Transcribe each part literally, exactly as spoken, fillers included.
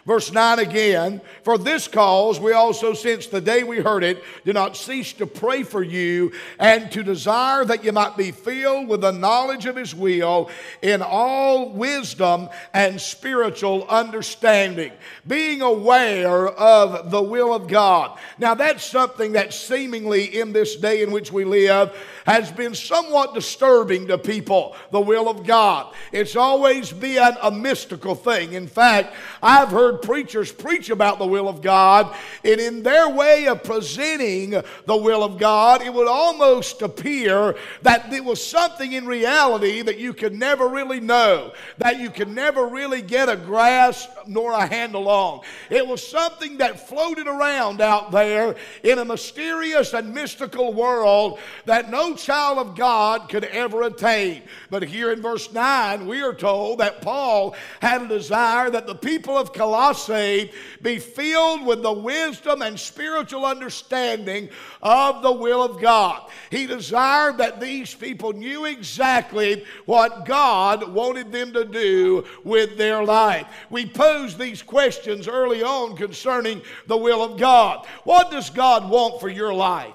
Verse nine again, for this cause we also, since the day we heard it, do not cease to pray for you and to desire that you might be filled with the knowledge of His will in all wisdom and spiritual understanding, being aware of the will of God. Now that's something that seemingly in this day in which we live has been somewhat disturbing to people, the will of God. It's always been a mystical thing. In fact, I've heard preachers preach about the will of God, and in their way of presenting the will of God, it would almost appear that it was something in reality that you could never really know, that you could never really get a grasp nor a handle on. It was something that floated around out there in a mysterious and mystical world that no child of God could ever attain. But here in verse nine, we are told that Paul had a desire that the people of Colossae be filled with the wisdom and spiritual understanding of the will of God. He desired that these people knew exactly what God wanted them to do with their life. We posed these questions early on concerning the will of God. What does God want for your life?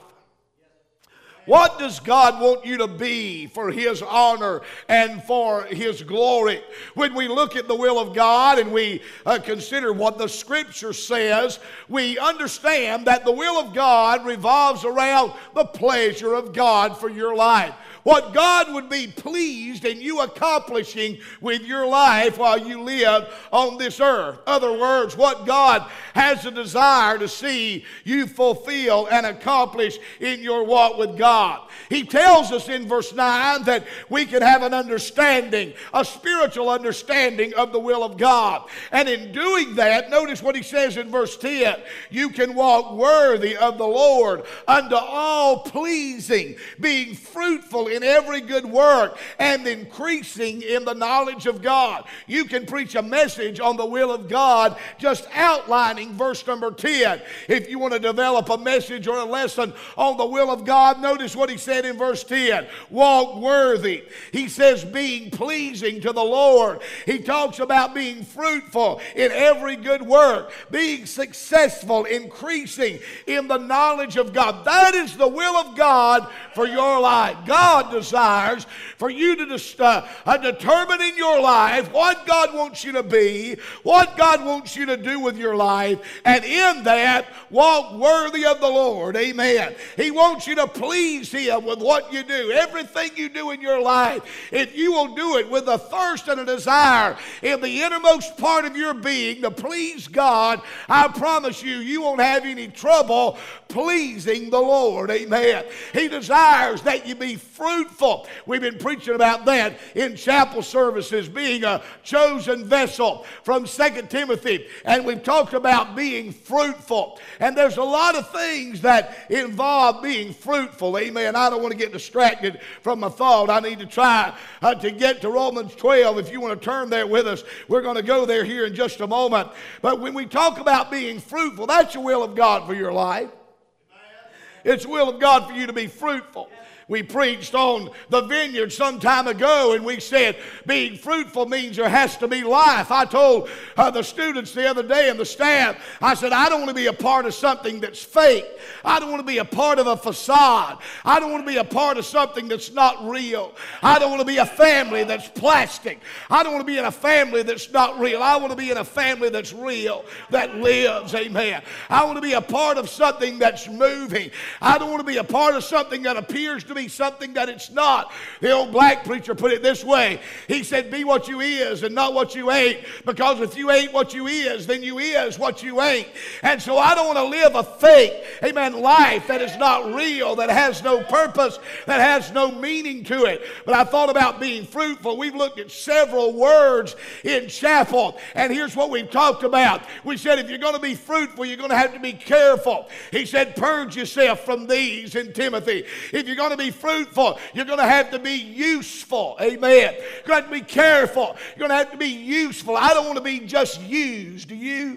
What does God want you to be for His honor and for His glory? When we look at the will of God and we uh, consider what the Scripture says, we understand that the will of God revolves around the pleasure of God for your life. What God would be pleased in you accomplishing with your life while you live on this earth. In other words, what God has a desire to see you fulfill and accomplish in your walk with God. He tells us in verse nine that we can have an understanding, a spiritual understanding of the will of God. And in doing that, notice what he says in verse ten, you can walk worthy of the Lord unto all pleasing, being fruitful in every good work and increasing in the knowledge of God. You can preach a message on the will of God just outlining verse number ten. If you want to develop a message or a lesson on the will of God, notice what he said in verse ten. Walk worthy. He says being pleasing to the Lord. He talks about being fruitful in every good work, being successful, increasing in the knowledge of God. That is the will of God for your life. God desires for you to just, uh, uh, determine in your life what God wants you to be, what God wants you to do with your life, and in that, walk worthy of the Lord. Amen. He wants you to please Him with what you do. Everything you do in your life, if you will do it with a thirst and a desire in the innermost part of your being to please God, I promise you, you won't have any trouble pleasing the Lord. Amen. He desires that you be fruitful. We've been preaching about that in chapel services, being a chosen vessel from Second Timothy, and we've talked about being fruitful. And there's a lot of things that involve being fruitful. Amen. I don't want to get distracted from my thought. I need to try uh, to get to Romans twelve. If you want to turn there with us, we're going to go there here in just a moment. But when we talk about being fruitful, that's the will of God for your life. It's the will of God for you to be fruitful. We preached on the vineyard some time ago, and we said being fruitful means there has to be life. I told uh, the students the other day and the staff, I said, I don't want to be a part of something that's fake. I don't want to be a part of a facade. I don't want to be a part of something that's not real. I don't want to be a family that's plastic. I don't want to be in a family that's not real. I want to be in a family that's real, that lives. Amen. I want to be a part of something that's moving. I don't want to be a part of something that appears to be something that it's not. The old black preacher put it this way. He said, be what you is and not what you ain't, because if you ain't what you is, then you is what you ain't. And so I don't want to live a fake, amen, life that is not real, that has no purpose, that has no meaning to it. But I thought about being fruitful. We've looked at several words in chapel, and here's what we've talked about. We said if you're going to be fruitful, you're going to have to be careful. He said, purge yourself from these in Timothy. If you're going to be fruitful, you're going to have to be useful. Amen. You're going to have to be careful. You're going to have to be useful. I don't want to be just used. Do you?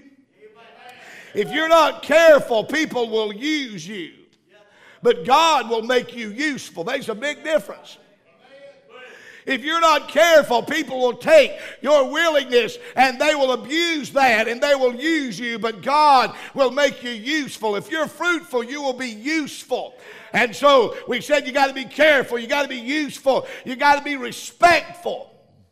If you're not careful, people will use you. But God will make you useful. There's a big difference. If you're not careful, people will take your willingness and they will abuse that and they will use you, but God will make you useful. If you're fruitful, you will be useful. And so we said you got to be careful, you got to be useful, you got to be respectful.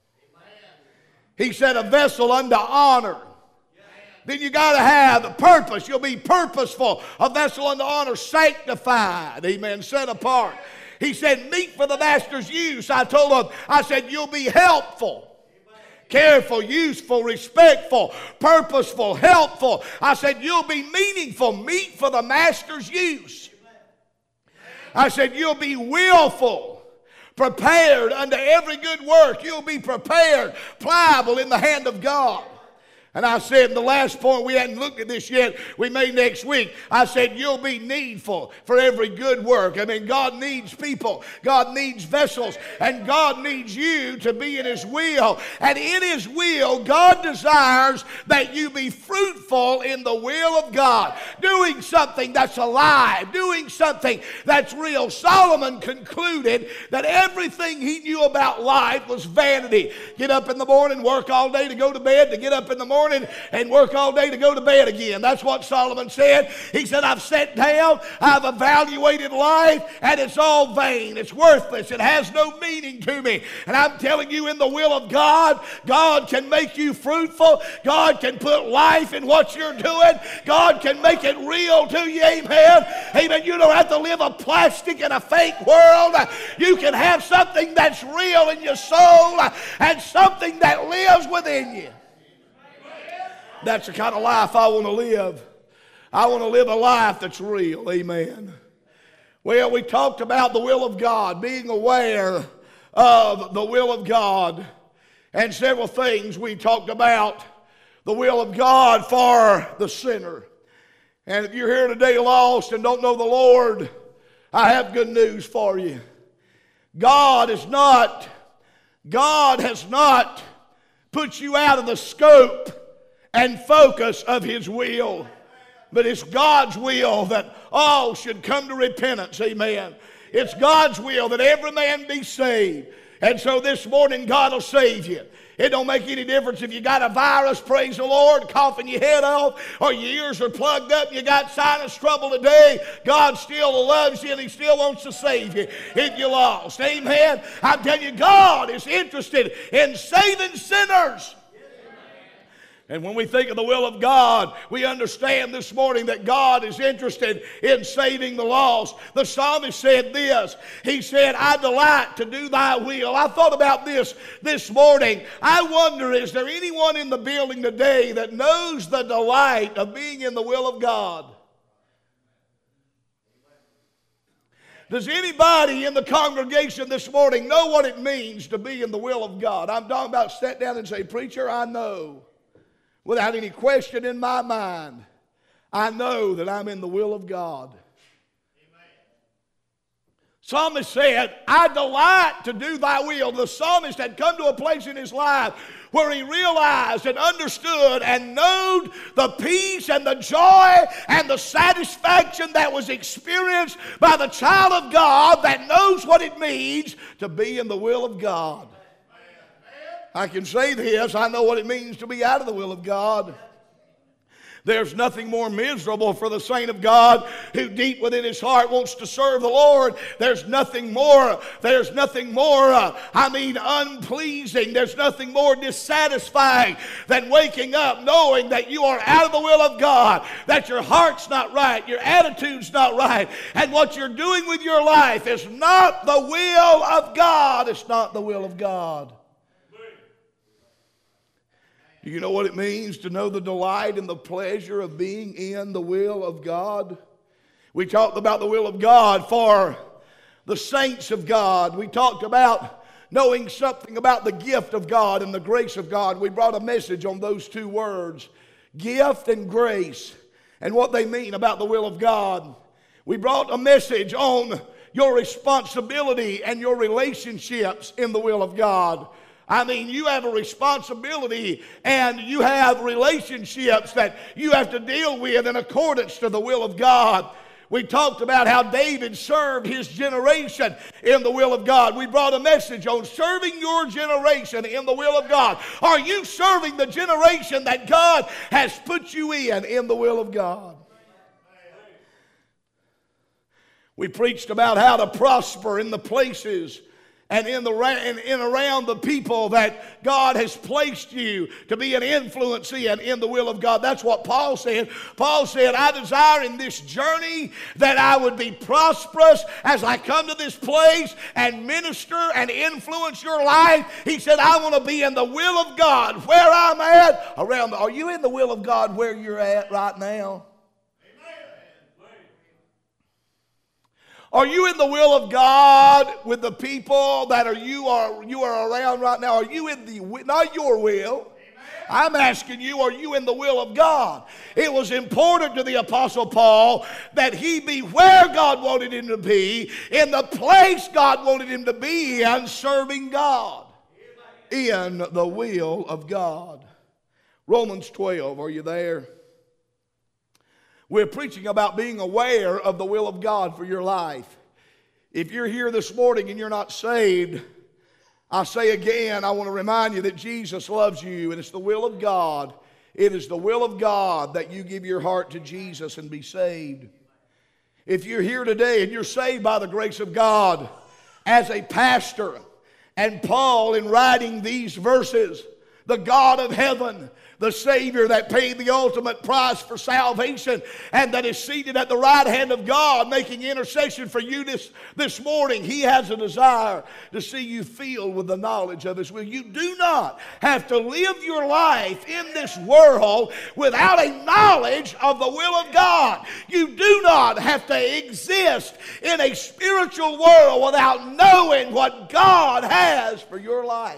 He said a vessel unto honor. Then you got to have a purpose. You'll be purposeful. A vessel unto honor, sanctified. Amen. Set apart. He said, meet for the master's use. I told him, I said, you'll be helpful, careful, useful, respectful, purposeful, helpful. I said, you'll be meaningful, meet for the master's use. I said, you'll be willful, prepared unto every good work. You'll be prepared, pliable in the hand of God. And I said in the last point, we hadn't looked at this yet, we may next week. I said, you'll be needful for every good work. I mean, God needs people. God needs vessels. And God needs you to be in His will. And in His will, God desires that you be fruitful in the will of God. Doing something that's alive. Doing something that's real. Solomon concluded that everything he knew about life was vanity. Get up in the morning, work all day to go to bed, to get up in the morning and work all day to go to bed again. That's what Solomon said. He said, I've sat down, I've evaluated life, and it's all vain. It's worthless. It has no meaning to me. And I'm telling you, in the will of God, God can make you fruitful. God can put life in what you're doing. God can make it real to you. Amen. Amen. You don't have to live a plastic and a fake world. You can have something that's real in your soul and something that lives within you. That's the kind of life I want to live. I want to live a life that's real. Amen. Well, we talked about the will of God, being aware of the will of God, and several things we talked about the will of God for the sinner. And if you're here today lost and don't know the Lord, I have good news for you. God is not, God has not put you out of the scope and focus of His will. But it's God's will that all should come to repentance. Amen. It's God's will that every man be saved. And so this morning God will save you. It don't make any difference if you got a virus, praise the Lord, coughing your head off, or your ears are plugged up, you got sinus trouble today. God still loves you and He still wants to save you if you're lost. Amen. I'm telling you, God is interested in saving sinners. And when we think of the will of God, we understand this morning that God is interested in saving the lost. The psalmist said this. He said, I delight to do thy will. I thought about this this morning. I wonder, is there anyone in the building today that knows the delight of being in the will of God? Does anybody in the congregation this morning know what it means to be in the will of God? I'm talking about sit down and say, preacher, I know. Without any question in my mind, I know that I'm in the will of God. Amen. Psalmist said, I delight to do thy will. The psalmist had come to a place in his life where he realized and understood and knowed the peace and the joy and the satisfaction that was experienced by the child of God that knows what it means to be in the will of God. I can say this, I know what it means to be out of the will of God. There's nothing more miserable for the saint of God who deep within his heart wants to serve the Lord. There's nothing more, there's nothing more, uh, I mean, unpleasing. There's nothing more dissatisfying than waking up knowing that you are out of the will of God, that your heart's not right, your attitude's not right, and what you're doing with your life is not the will of God. It's not the will of God. Do you know what it means to know the delight and the pleasure of being in the will of God? We talked about the will of God for the saints of God. We talked about knowing something about the gift of God and the grace of God. We brought a message on those two words, gift and grace, and what they mean about the will of God. We brought a message on your responsibility and your relationships in the will of God. I mean, you have a responsibility and you have relationships that you have to deal with in accordance to the will of God. We talked about how David served his generation in the will of God. We brought a message on serving your generation in the will of God. Are you serving the generation that God has put you in in the will of God? We preached about how to prosper in the places and in, the, and in around the people that God has placed you to be an influence in, in the will of God. That's what Paul said. Paul said, I desire in this journey that I would be prosperous as I come to this place and minister and influence your life. He said, I want to be in the will of God where I'm at. Around the, are you in the will of God where you're at right now? Are you in the will of God with the people that are you are you are around right now? Are you in the, not your will? I'm asking you, are you in the will of God? It was important to the Apostle Paul that he be where God wanted him to be, in the place God wanted him to be in, serving God in the will of God. Romans twelve, are you there? We're preaching about being aware of the will of God for your life. If you're here this morning and you're not saved, I say again, I want to remind you that Jesus loves you, and it's the will of God. It is the will of God that you give your heart to Jesus and be saved. If you're here today and you're saved by the grace of God as a pastor, and Paul in writing these verses, the God of heaven, the Savior that paid the ultimate price for salvation and that is seated at the right hand of God making intercession for you this, this morning. He has a desire to see you filled with the knowledge of His will. You do not have to live your life in this world without a knowledge of the will of God. You do not have to exist in a spiritual world without knowing what God has for your life.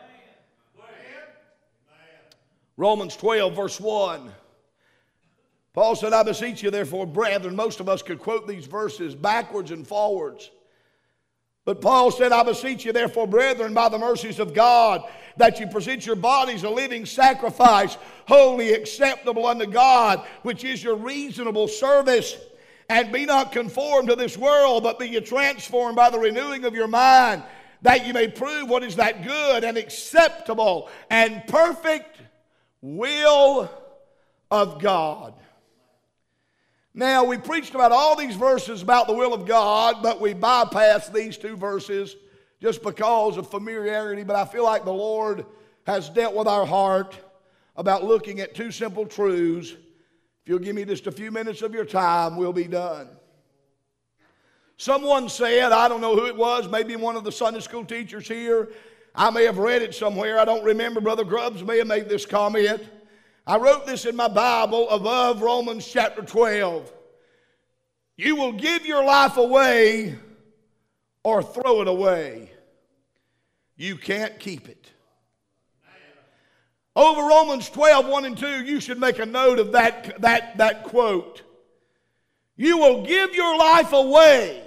Romans twelve, verse one. Paul said, I beseech you, therefore, brethren. Most of us could quote these verses backwards and forwards. But Paul said, I beseech you, therefore, brethren, by the mercies of God, that you present your bodies a living sacrifice, holy, acceptable unto God, which is your reasonable service. And be not conformed to this world, but be ye transformed by the renewing of your mind, that you may prove what is that good and acceptable and perfect will of God. Now, we preached about all these verses about the will of God, but we bypassed these two verses just because of familiarity. But I feel like the Lord has dealt with our heart about looking at two simple truths. If you'll give me just a few minutes of your time, we'll be done. Someone said, I don't know who it was, maybe one of the Sunday school teachers here, I may have read it somewhere. I don't remember. Brother Grubbs may have made this comment. I wrote this in my Bible above Romans chapter twelve. You will give your life away or throw it away. You can't keep it. Over Romans twelve, one and two, you should make a note of that, that, that quote. You will give your life away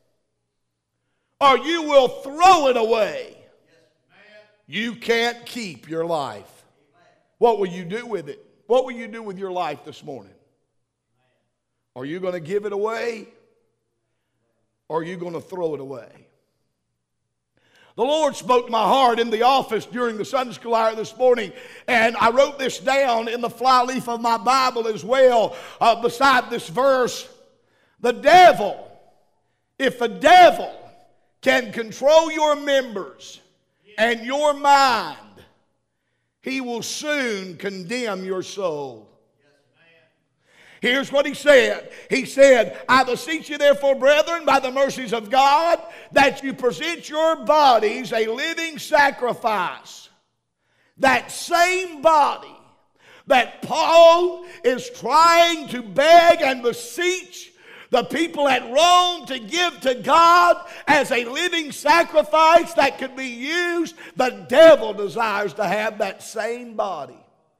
or you will throw it away. You can't keep your life. What will you do with it? What will you do with your life this morning? Are you going to give it away? Or are you going to throw it away? The Lord spoke to my heart in the office during the Sunday school hour this morning, and I wrote this down in the flyleaf of my Bible as well, uh, beside this verse. The devil, if the devil can control your members and your mind, he will soon condemn your soul. Here's what he said. He said, I beseech you therefore, brethren, by the mercies of God, that you present your bodies a living sacrifice. That same body that Paul is trying to beg and beseech the people at Rome to give to God as a living sacrifice that could be used, the devil desires to have that same body.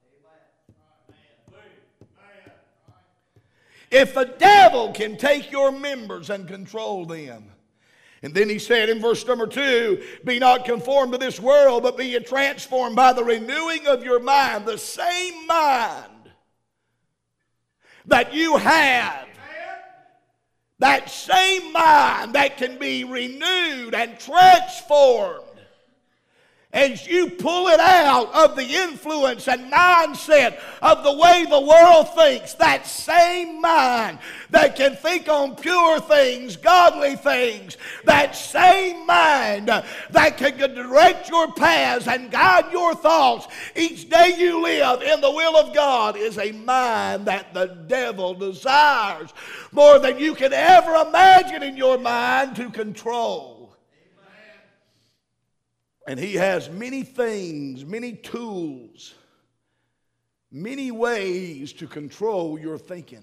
If the devil can take your members and control them. And then he said in verse number two, be not conformed to this world, but be ye transformed by the renewing of your mind. The same mind that you have That same mind that can be renewed and transformed as you pull it out of the influence and mindset of the way the world thinks, that same mind that can think on pure things, godly things, that same mind that can direct your paths and guide your thoughts each day you live in the will of God is a mind that the devil desires more than you can ever imagine in your mind to control. And he has many things, many tools, many ways to control your thinking.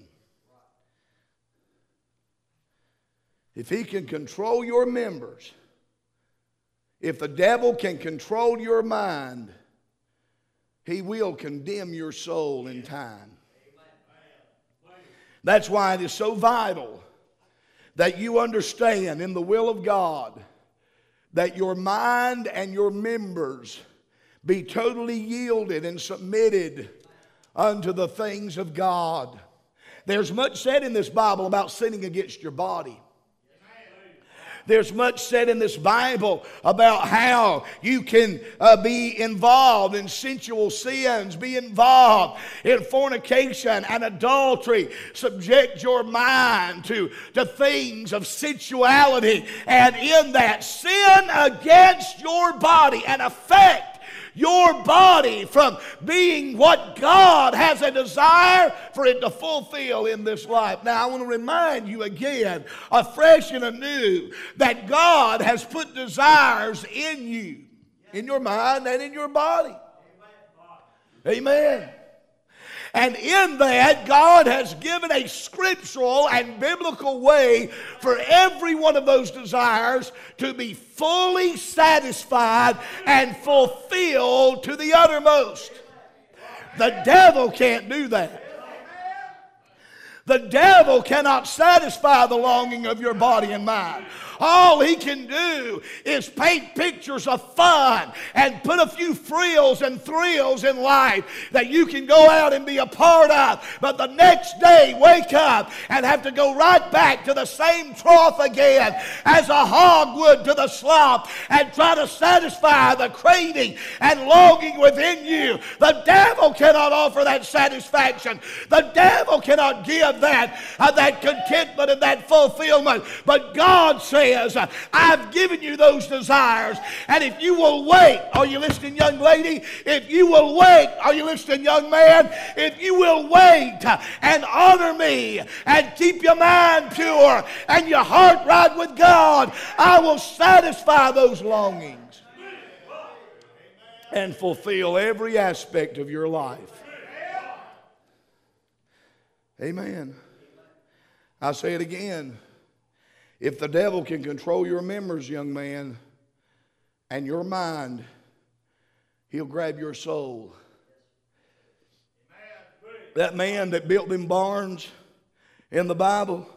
If he can control your members, if the devil can control your mind, he will condemn your soul in time. That's why it is so vital that you understand in the will of God that your mind and your members be totally yielded and submitted unto the things of God. There's much said in this Bible about sinning against your body. There's much said in this Bible about how you can uh, be involved in sensual sins, be involved in fornication and adultery, subject your mind to, to things of sensuality, and in that sin against your body and affect your body from being what God has a desire for it to fulfill in this life. Now, I want to remind you again, afresh and anew, that God has put desires in you, in your mind and in your body. Amen. And in that, God has given a scriptural and biblical way for every one of those desires to be fully satisfied and fulfilled to the uttermost. The devil can't do that. The devil cannot satisfy the longing of your body and mind. All he can do is paint pictures of fun and put a few frills and thrills in life that you can go out and be a part of. But the next day, wake up and have to go right back to the same trough again as a hog would to the slop and try to satisfy the craving and longing within you. The devil cannot offer that satisfaction. The devil cannot give that, uh, that contentment and that fulfillment. But God says, I've given you those desires, and if you will wait, are you listening, young lady? If you will wait, are you listening, young man? If you will wait and honor me and keep your mind pure and your heart right with God, I will satisfy those longings and fulfill every aspect of your life. Amen. I say it again. If the devil can control your members, young man, and your mind, he'll grab your soul. That man that built them barns in the Bible,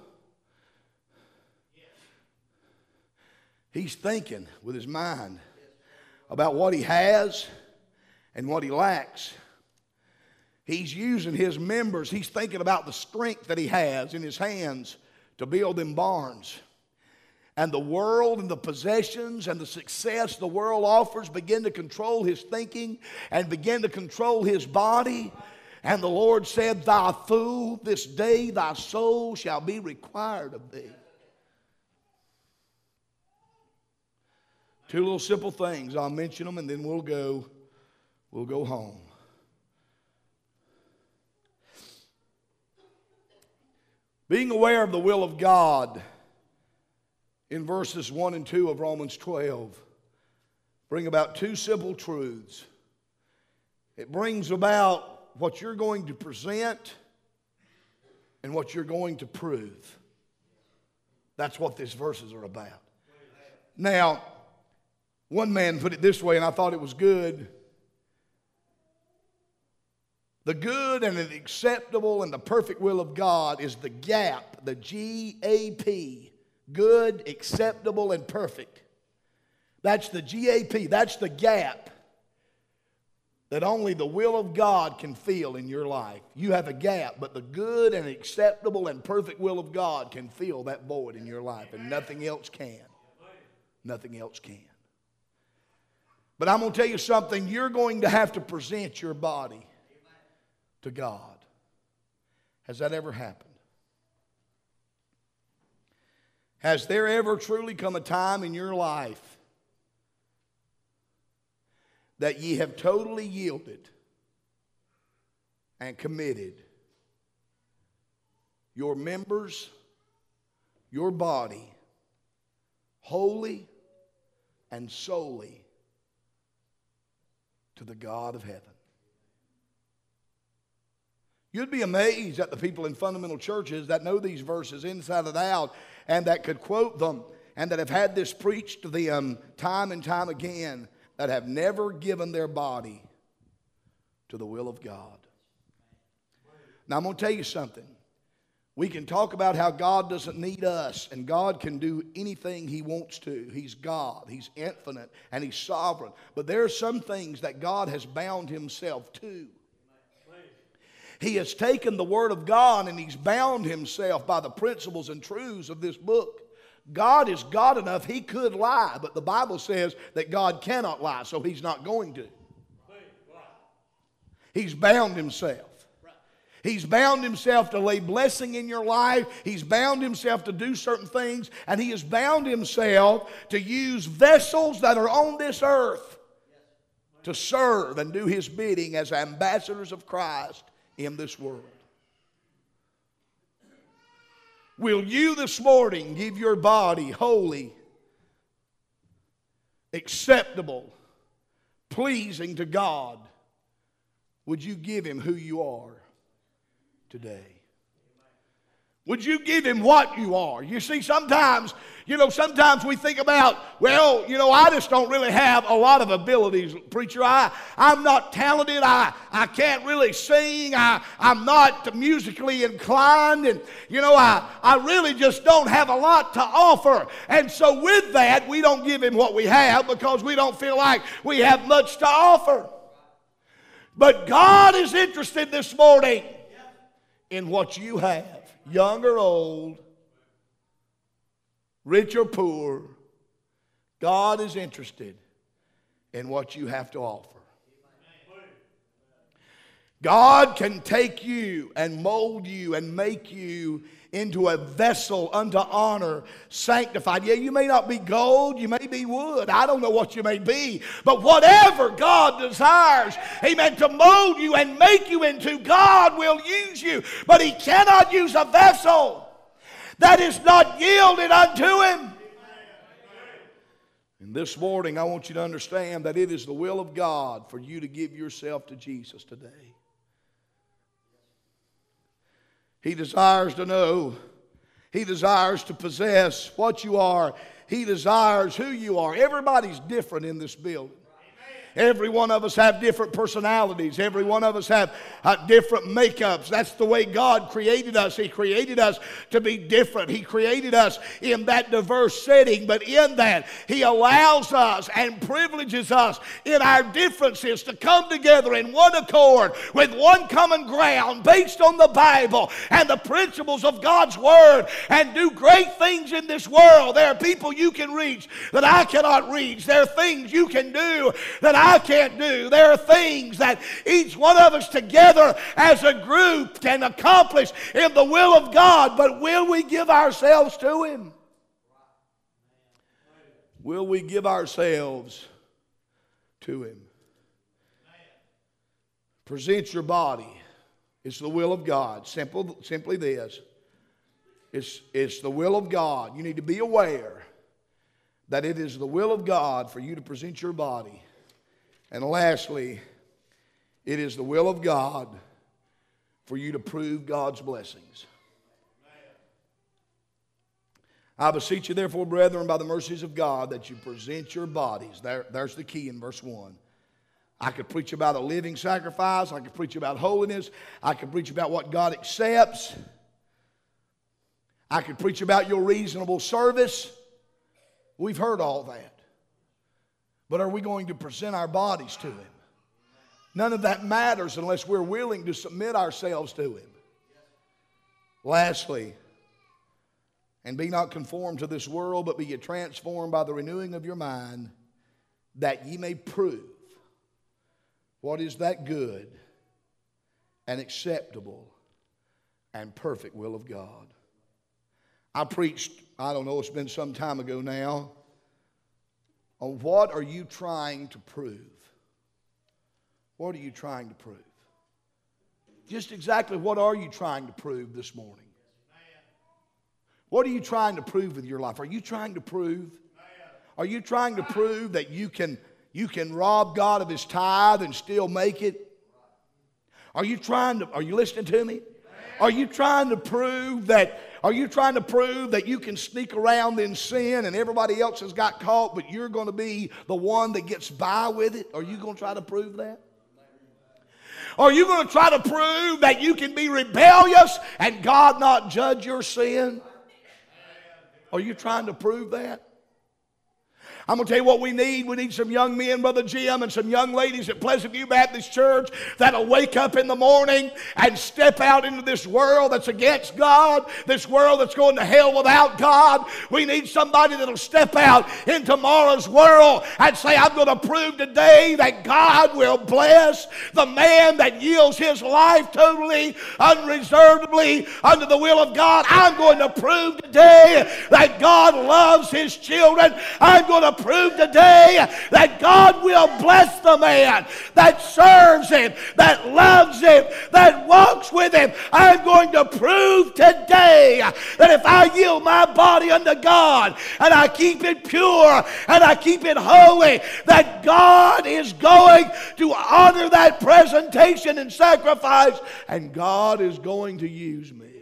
he's thinking with his mind about what he has and what he lacks. He's using his members. He's thinking about the strength that he has in his hands to build them barns. And the world and the possessions and the success the world offers begin to control his thinking and begin to control his body. And the Lord said, "Thou fool, this day thy soul shall be required of thee." Two little simple things. I'll mention them and then we'll go, we'll go home. Being aware of the will of God in verses one and two of Romans twelve bring about two simple truths. It brings about what you're going to present and what you're going to prove. That's what these verses are about. Now, one man put it this way, and I thought it was good. The good and the acceptable and the perfect will of God is the gap, the G A P. Good, acceptable, and perfect. That's the G A P. That's the gap that only the will of God can fill in your life. You have a gap, but the good and acceptable and perfect will of God can fill that void in your life, and nothing else can. Nothing else can. But I'm going to tell you something. You're going to have to present your body to God. Has that ever happened? Has there ever truly come a time in your life that ye have totally yielded and committed your members, your body, wholly and solely to the God of heaven? You'd be amazed at the people in fundamental churches that know these verses inside and out and that could quote them and that have had this preached to them time and time again, that have never given their body to the will of God. Now I'm going to tell you something. We can talk about how God doesn't need us and God can do anything He wants to. He's God. He's infinite and He's sovereign. But there are some things that God has bound Himself to. He has taken the Word of God and He's bound Himself by the principles and truths of this book. God is God enough, He could lie, but the Bible says that God cannot lie, so He's not going to. He's bound Himself. He's bound Himself to lay blessing in your life. He's bound Himself to do certain things, and He has bound Himself to use vessels that are on this earth to serve and do His bidding as ambassadors of Christ in this world. Will you this morning give your body holy, acceptable, pleasing to God? Would you give Him who you are today? Would you give Him what you are? You see, sometimes, you know, sometimes we think about, well, you know, I just don't really have a lot of abilities, preacher. I, I'm not talented. I, I can't really sing. I, I'm not musically inclined. And, you know, I, I really just don't have a lot to offer. And so with that, we don't give Him what we have because we don't feel like we have much to offer. But God is interested this morning in what you have. Young or old, rich or poor, God is interested in what you have to offer. God can take you and mold you and make you into a vessel unto honor, sanctified. Yeah, you may not be gold, you may be wood. I don't know what you may be. But whatever God desires, amen, to mold you and make you into, God will use you. But He cannot use a vessel that is not yielded unto Him. And this morning, I want you to understand that it is the will of God for you to give yourself to Jesus today. He desires to know. He desires to possess what you are. He desires who you are. Everybody's different in this building. Every one of us have different personalities. Every one of us have uh, different makeups. That's the way God created us. He created us to be different. He created us in that diverse setting. But in that, He allows us and privileges us in our differences to come together in one accord with one common ground based on the Bible and the principles of God's Word and do great things in this world. There are people you can reach that I cannot reach. There are things you can do that I can't do. There are things that each one of us together as a group can accomplish in the will of God, but will we give ourselves to Him? Will we give ourselves to Him? Present your body. It's the will of God. Simple, simply this. It's, it's the will of God. You need to be aware that it is the will of God for you to present your body. And lastly, it is the will of God for you to prove God's blessings. I beseech you, therefore, brethren, by the mercies of God, that you present your bodies. There, there's the key in verse one. I could preach about a living sacrifice. I could preach about holiness. I could preach about what God accepts. I could preach about your reasonable service. We've heard all that. But are we going to present our bodies to Him? None of that matters unless we're willing to submit ourselves to Him. Lastly, and be not conformed to this world, but be ye transformed by the renewing of your mind, that ye may prove what is that good and acceptable and perfect will of God. I preached, I don't know, it's been some time ago now, on what are you trying to prove? What are you trying to prove? Just exactly what are you trying to prove this morning? What are you trying to prove with your life? Are you trying to prove? Are you trying to prove that you can, you can rob God of His tithe and still make it? Are you trying to, are you listening to me? Are you trying to prove that, are you trying to prove that you can sneak around in sin and everybody else has got caught, but you're going to be the one that gets by with it? Are you going to try to prove that? Are you going to try to prove that you can be rebellious and God not judge your sin? Are you trying to prove that? I'm going to tell you what we need. We need some young men, Brother Jim, and some young ladies at Pleasant View Baptist Church that'll wake up in the morning and step out into this world that's against God, this world that's going to hell without God. We need somebody that'll step out in tomorrow's world and say, I'm going to prove today that God will bless the man that yields his life totally, unreservedly, under the will of God. I'm going to prove today that God loves His children. I'm going to prove today that God will bless the man that serves Him, that loves Him, that walks with Him. I'm going to prove today that if I yield my body unto God and I keep it pure and I keep it holy, that God is going to honor that presentation and sacrifice, and God is going to use me.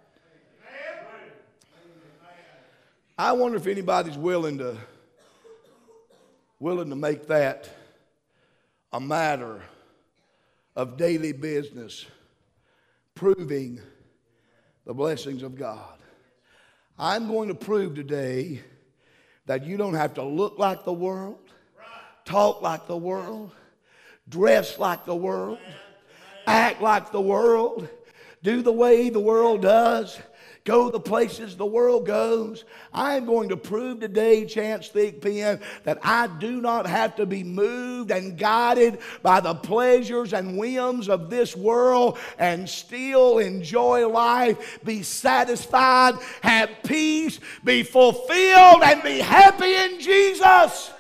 I wonder if anybody's willing to willing to make that a matter of daily business, proving the blessings of God. I'm going to prove today that you don't have to look like the world, talk like the world, dress like the world, act like the world, do the way the world does, go the places the world goes. I'm going to prove today, Chance Thigpen, that I do not have to be moved and guided by the pleasures and whims of this world and still enjoy life, be satisfied, have peace, be fulfilled, and be happy in Jesus.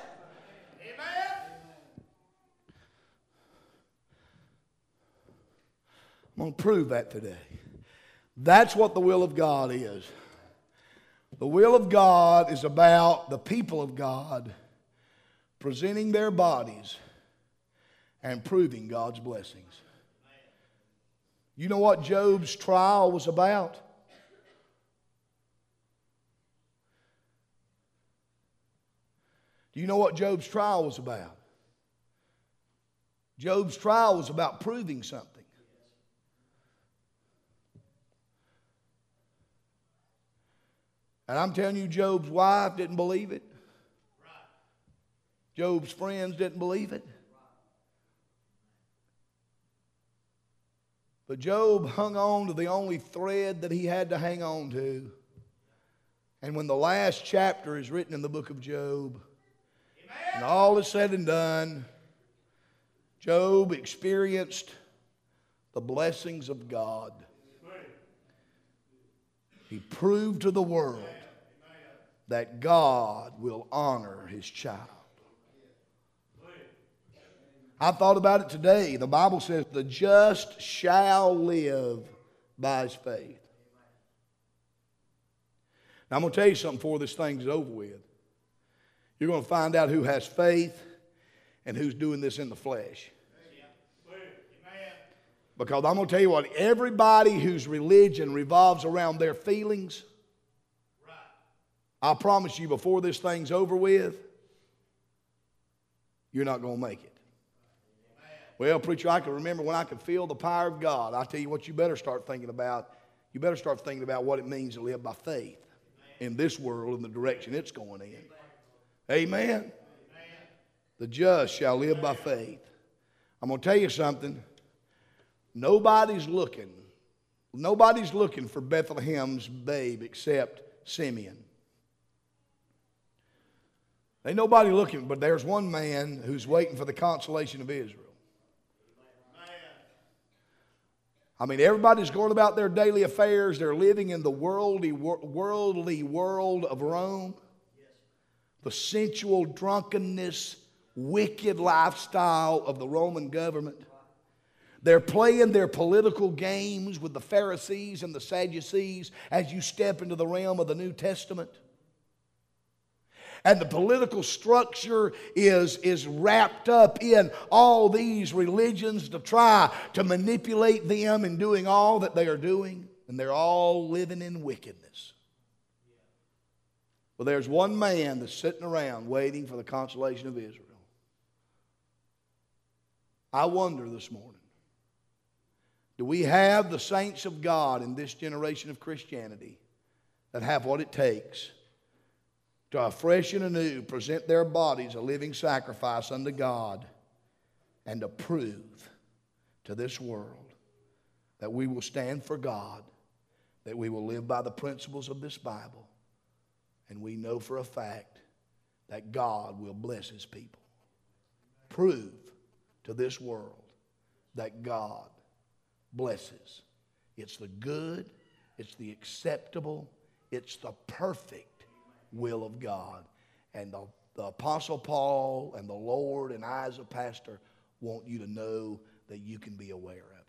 I'm going to prove that today. That's what the will of God is. The will of God is about the people of God presenting their bodies and proving God's blessings. You know what Job's trial was about? Do you know what Job's trial was about? Job's trial was about proving something. And I'm telling you, Job's wife didn't believe it. Job's friends didn't believe it. But Job hung on to the only thread that he had to hang on to. And when the last chapter is written in the book of Job, and all is said and done, Job experienced the blessings of God. He proved to the world that God will honor His child. I thought about it today. The Bible says the just shall live by his faith. Now I'm going to tell you something before this thing's over with. You're going to find out who has faith and who's doing this in the flesh. Because I'm going to tell you what, everybody whose religion revolves around their feelings, I promise you before this thing's over with, you're not going to make it. Well, preacher, I can remember when I could feel the power of God. I tell you what, you better start thinking about. You better start thinking about what it means to live by faith in this world in the direction it's going in. Amen. The just shall live by faith. I'm going to tell you something. Nobody's looking. Nobody's looking for Bethlehem's babe except Simeon. Ain't nobody looking, but there's one man who's waiting for the consolation of Israel. I mean, everybody's going about their daily affairs. They're living in the worldly, worldly world of Rome. The sensual drunkenness, wicked lifestyle of the Roman government. They're playing their political games with the Pharisees and the Sadducees as you step into the realm of the New Testament. And the political structure is, is wrapped up in all these religions to try to manipulate them in doing all that they are doing. And they're all living in wickedness. Well, there's one man that's sitting around waiting for the consolation of Israel. I wonder this morning, do we have the saints of God in this generation of Christianity that have what it takes to afresh and anew present their bodies a living sacrifice unto God and to prove to this world that we will stand for God, that we will live by the principles of this Bible, and we know for a fact that God will bless His people. Prove to this world that God blesses. It's the good, it's the acceptable, it's the perfect will of God. And the, the Apostle Paul and the Lord and I as a pastor want you to know that you can be aware of.